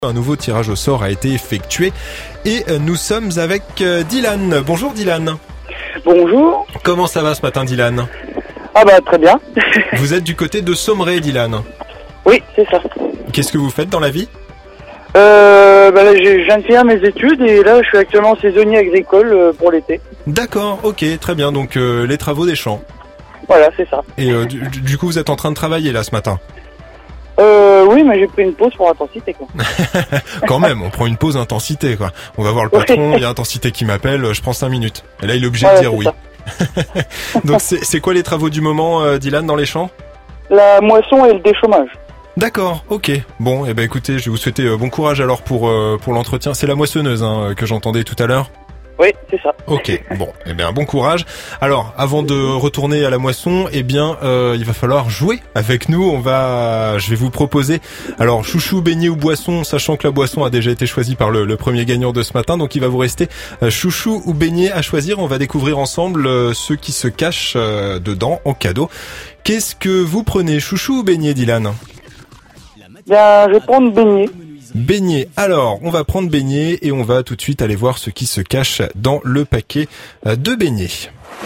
Un nouveau tirage au sort a été effectué et nous sommes avec Dylan. Bonjour Dylan. Bonjour. Comment ça va ce matin Dylan? Ah bah très bien. Vous êtes du côté de Sommeray Dylan. Oui, c'est ça. Qu'est-ce que vous faites dans la vie? Là, je viens de finir mes études et là je suis actuellement saisonnier agricole pour l'été. D'accord, ok, très bien, donc les travaux des champs. Voilà, c'est ça. Et du coup vous êtes en train de travailler là ce matin? Oui, mais j'ai pris une pause pour intensité quoi. Quand même, on prend une pause intensité quoi. On va voir le patron, il y a intensité qui m'appelle, je prends 5 minutes. Et là il est obligé de dire oui. Donc c'est quoi les travaux du moment Dylan dans les champs? La moisson et le déchômage. D'accord, ok. Bon, eh ben écoutez, je vais vous souhaiter bon courage alors pour l'entretien. C'est la moissonneuse que j'entendais tout à l'heure. Oui, c'est ça. Ok, bon, eh bien bon courage. Alors, avant de retourner à la moisson, eh bien, il va falloir jouer avec nous. Je vais vous proposer, alors chouchou, beignet ou boisson, sachant que la boisson a déjà été choisie par le premier gagnant de ce matin, donc il va vous rester chouchou ou beignet à choisir. On va découvrir ensemble ceux qui se cachent dedans en cadeau. Qu'est-ce que vous prenez, chouchou ou beignet, Dylan? Bien, je vais prendre beignet. Beignet. Alors, on va prendre beignet et on va tout de suite aller voir ce qui se cache dans le paquet de beignets.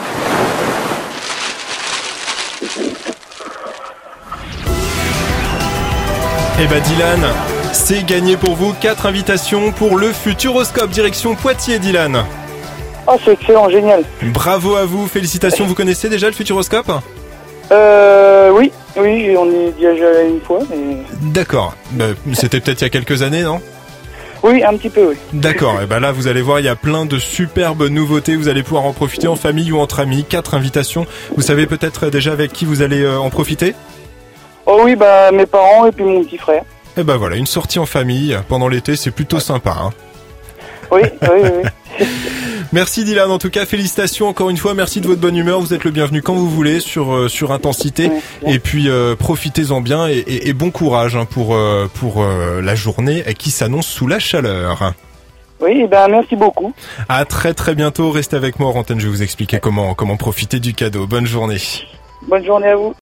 Eh ben Dylan, c'est gagné pour vous 4 invitations pour le Futuroscope direction Poitiers Dylan. Oh, c'est excellent, génial. Bravo à vous, félicitations. Vous connaissez déjà le Futuroscope? Oui, on y est déjà une fois, mais... D'accord. C'était peut-être il y a quelques années, non? Oui, un petit peu, oui. D'accord, et ben là vous allez voir, il y a plein de superbes nouveautés, vous allez pouvoir en profiter en famille ou entre amis, 4 invitations. Vous savez peut-être déjà avec qui vous allez en profiter? Oh oui, bah mes parents et puis mon petit frère. Et ben voilà, une sortie en famille pendant l'été, c'est plutôt sympa. Hein. Oui. Merci Dylan, en tout cas félicitations encore une fois, merci de votre bonne humeur, vous êtes le bienvenu quand vous voulez sur Intensité, et puis profitez-en bien et bon courage pour la journée qui s'annonce sous la chaleur. Oui, ben merci beaucoup. À très très bientôt, restez avec moi en antenne, je vais vous expliquer comment profiter du cadeau. Bonne journée. Bonne journée à vous.